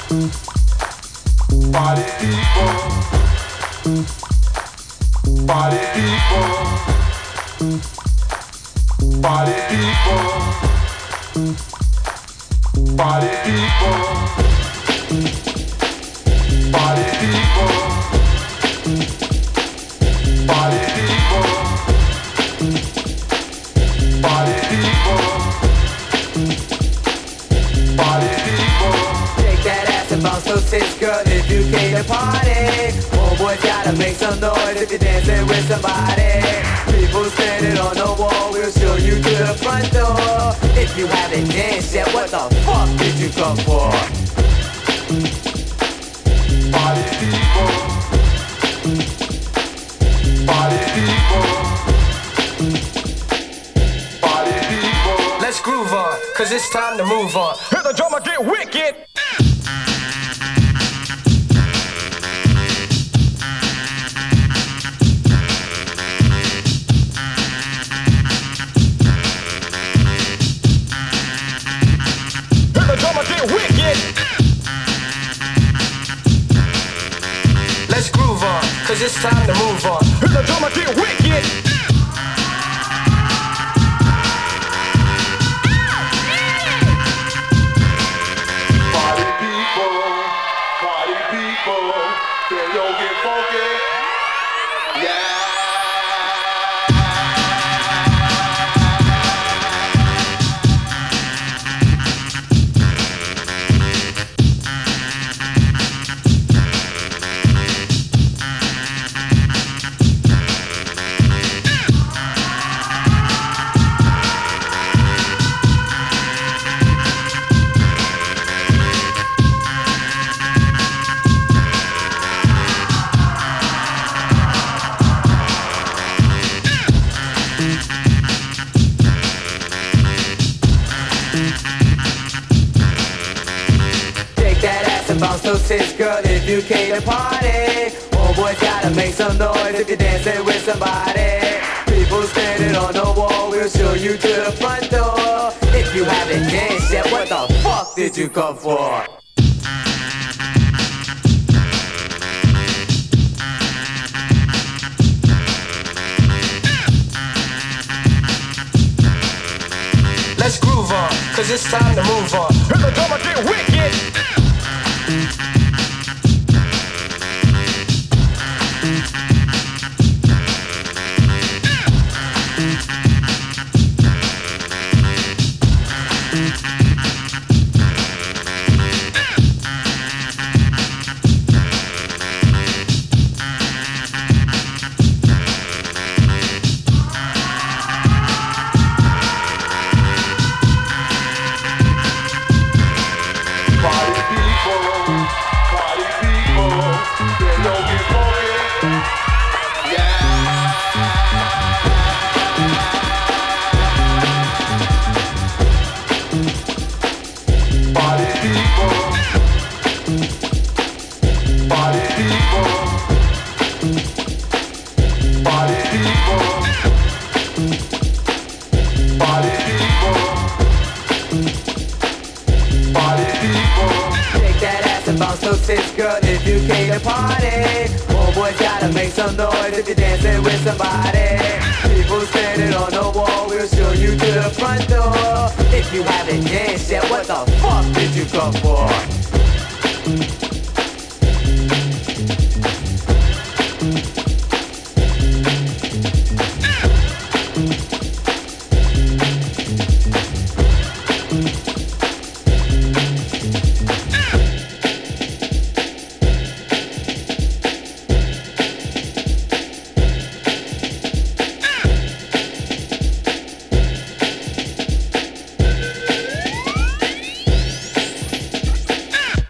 Party people, party people, party people, party people, party people, party people, party people, party people. Shake that ass and bounce those tits, girl, if you came to party. Homeboys gotta make some noise if you're dancing with somebody. People standing on the wall, we'll show you to the front door. If you haven't danced yet, what the fuck did you come for? Party people, party people, party people. Let's groove on, cause it's time to move on. Hear the drummer get wicked. Hear the drummer get wicked. Let's groove on, cause it's time to move on. Hear the drummer get wicked. Party people, can you get funky? Yeah. Shake that ass and bounce those tits, girl, if you came to party. Homeboys gotta make some noise if you're dancing with somebody. People standing on the wall, we'll show you to the front door. If you haven't danced yet, what the fuck did you come for? Let's groove on, cause it's time to move on. Hear the drummer get wicked. Party people, can you get funky? Yeah. Party people, party people, party people, party people, party people. Shake that ass and bounce those tits, girl, if you came to party. Homeboys gotta make some noise if you're dancing with somebody. People standing on the wall, we'll show you to the front door. If you haven't danced yet, what the fuck did you come for?